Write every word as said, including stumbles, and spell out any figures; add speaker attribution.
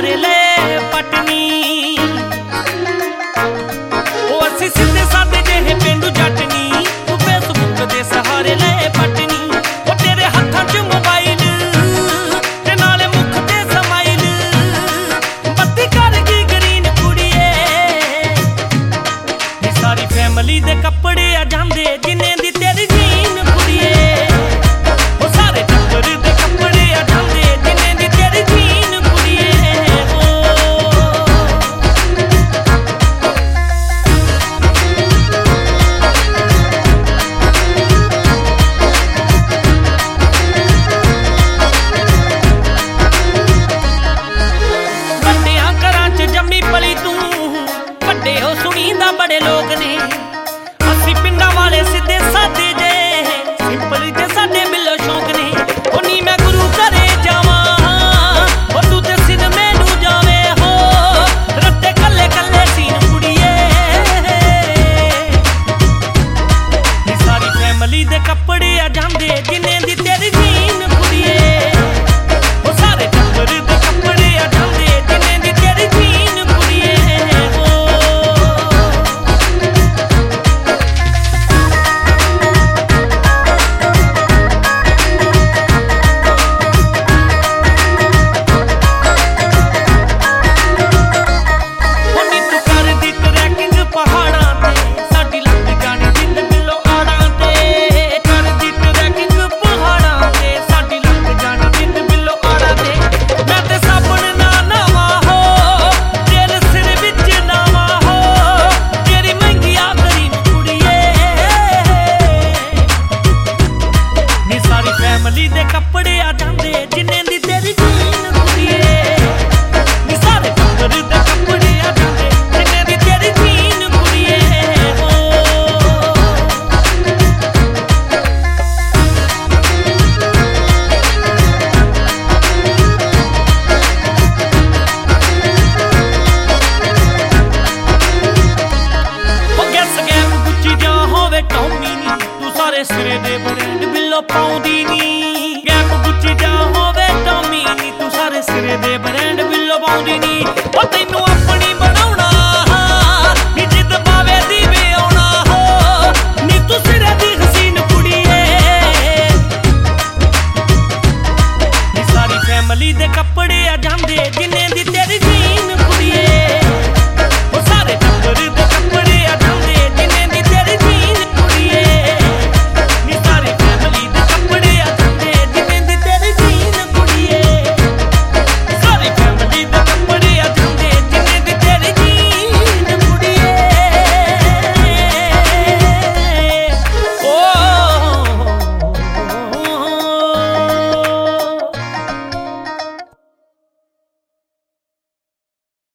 Speaker 1: सहारे ले पटनी ओ असी सीधे साधे जेहे पेंडू जटनी तू फेसबुक दे सहारे ले पटनी ओ तेरे हत्थां च मोबाइल ते नाले मुख ते समाइल बत्ती कर गई ग्रीन कुड़िए नी सारी फैमिली दे कपड़े आ जांदे जिन्ने दी तेरी जीन कुड़िए ओ सारे टब्बर दे कपड़े आ जांदे जिन्ने दी तेरी जीन कुड़िए ਵੱਡਿਆਂ ਘਰਾਂ ਚ ਜੰਮੀ ਪਲੀ ਤੂੰ ਵੱਡੇ ਹੋ ਸੁਣੀਂਦਾ ਬੜੇ ਲੋਕ ਨੇ ਅਸੀਂ ਪਿੰਡਾਂ ਵਾਲੇ ਸਿੱਧੇ ਸਾਦੇ ਜੇ ਸਿੰਪਲ ਤੇ ਸਾਡੇ ਬਿੱਲੋ ਸ਼ੌਂਕ ਨੇ ਉਹ ਨੀ ਮੈਂ ਗੁਰੂ ਘਰੇ ਜਾਵਾਂ ਉਹ ਤੂੰ ਤੇ ਸਿਨਮੇ ਨੂੰ ਜਾਵੇ ਹੋ ਰੱਤੇ ਕੱਲੇ ਕੱਲੇ ਸੀਨ ਕੁੜੀਏ ਨੀ ਸਾਰੀ ਫੈਮਿਲੀ ਦੇ ਕੱਪੜੇ ਆ ਜਾਂਦੇ ਜਿੰਨੇ ਦੀ ਤੇਰੀ ਜੀਨ ਕੁੜੀਏ ਉਹ ਸਾਰੇ ਟੱਬਰ ਦੇ ਕੱਪੜੇ ਆ ਜਾਂਦੇ ਜਿੰਨੇ ਦੀ ਤੇਰੀ ਜੀਨ ਕੁੜੀਏ ਫੈਮਿਲੀ ਦੇ ਕੱਪੜੇ ਆ ਜਾਂਦੇ ਜਿੰਨੇ ਦੀ ਤੇਰੀ ਜੀਨ ਕੁੜੀਏ ਨੀ ਸਾਰੇ ਟੱਬਰ ਦੇ ਕੱਪੜੇ ਆ ਜਾਂਦੇ ਜਿੰਨੇ ਦੀ ਤੇਰੀ ਜੀਨ ਕੁੜੀਏ ਉਹ ਗੈਸ ਗੈਮ ਗੁੱਚੀ ਜਾਂ ਹੋਵੇ ਟੌਮੀ ਨੀ ਤੂੰ ਸਾਰੇ ਸਿਰੇ ਦੇ ਬ੍ਰਾਂਡ ਬਿੱਲੋ ਪਾਉਂਦੀ ਨੀ